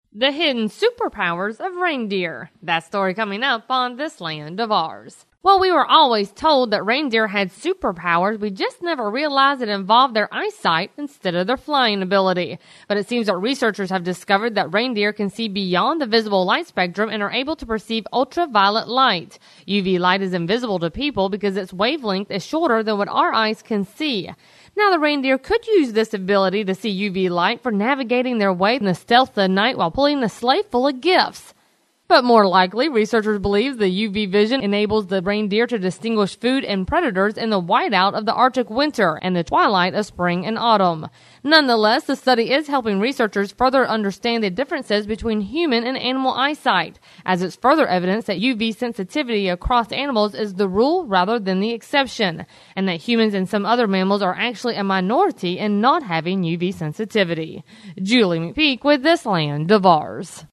The hidden superpowers of reindeer. That story coming up on This Land of Ours. Well, we were always told that reindeer had superpowers, we just never realized it involved their eyesight instead of their flying ability. But it seems that researchers have discovered that reindeer can see beyond the visible light spectrum and are able to perceive ultraviolet light. UV light is invisible to people because its wavelength is shorter than what our eyes can see. Now, the reindeer could use this ability to see UV light for navigating their way in the stealth of the night while pulling the sleigh full of gifts. But more likely, researchers believe the UV vision enables the reindeer to distinguish food and predators in the whiteout of the Arctic winter and the twilight of spring and autumn. Nonetheless, the study is helping researchers further understand the differences between human and animal eyesight, as it's further evidence that UV sensitivity across animals is the rule rather than the exception, and that humans and some other mammals are actually a minority in not having UV sensitivity. Julie McPeak with This Land of Ours.